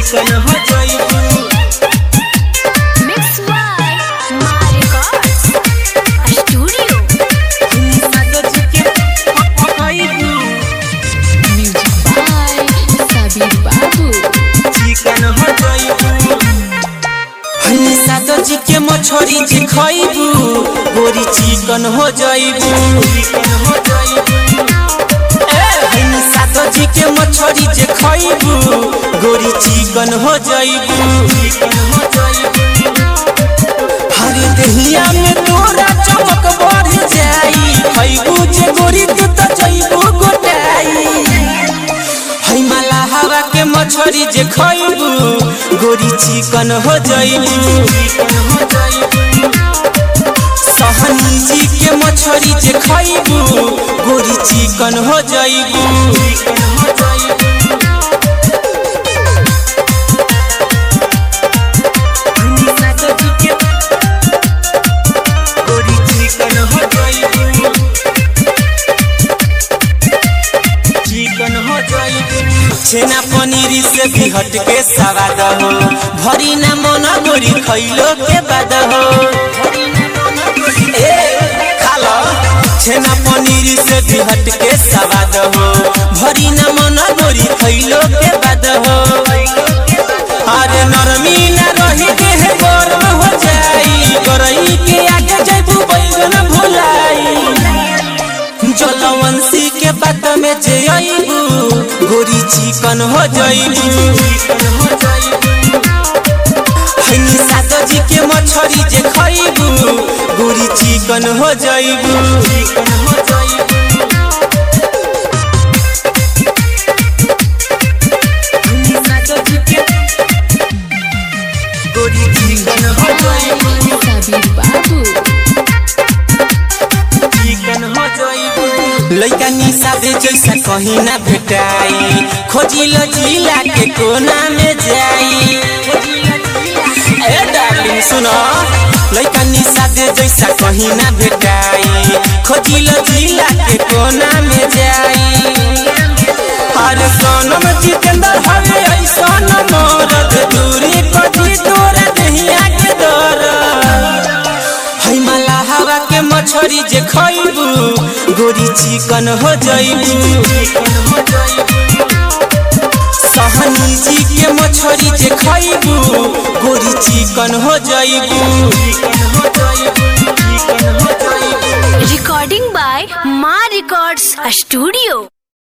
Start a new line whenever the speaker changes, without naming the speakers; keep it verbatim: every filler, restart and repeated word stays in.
चिकन हो जाइबू।
Mix by My Records Studio.
सातो चिकन हो जाइबू।
Music by Sabir Babu.
चिकन हो जाइबू। हनी सातो चिकन मछरी जे खाइबू गोरी चिकन हो जाइबू। चिकन हो जाइबू। हनी सातो चिकन मछरी जे खाइबू गोरी चिकन हो जाइबू। चिकन हो जाइबू। हर दहिया में तोरा चमक बढ़ जाई खाइबू जे गोरी तू त जाइबू गोटाई। हई माला हवा के मछरी जे खाइबू गोरी चिकन हो जाइबू। चिकन हो जाइबू। सहनी जी के मछरी जे खाइबू गोरी चिकन हो जाइबू। चिकन हो जाइबू। हनी सातो चिकन गोरी चिकन हो जाइबू। चिकन हो जाइबू। छेना पनीर से भी हट के सवाद हो भरी ना मन गोरी खैलो के बाद हो। ए खालो छेना पनीर से भी हट के सवाद हो भरी ना मन गोरी खैलो के बाद हो। अरे नरमी ना रही देह गरम हो जाई गरई के आगे जइबू बैगन भुलाई। जलवंशी के बात में जे आइबू गोरी चिकन हो जाइबू। चिकन हो जाइबू। हनी सातो जी के मछरी जे खाइबू गोरी चिकन हो जाइबू। चिकन हो जाइबू। हनी सातो जी के गोरी चिकन हो जाइबू।
Sabir Babu.
चिकन हो जाइबू। लइका निसाबे जैसा कहीं ना भेटाई खोजिल जिला के कोना में जाई। ए डार्लिंग सुनो लइका निसाबे जैसा कहीं ना भेटाई खोजिल जिला के कोना में जाई। अरे सोनम जितेंद्र हवे ऐसा न मरद दूरी कटी तोरा दहिया के दरद। हई माला हवा के मछरी जे खाइबू गोरी चिकन हो जाइबू। चिकन हो जाइबू। सहनी जी के मछरी जे खाइबू गोरी चिकन हो जाइबू। चिकन हो जाइबू। चिकन हो जाइबू।
Recording by My Records Studio.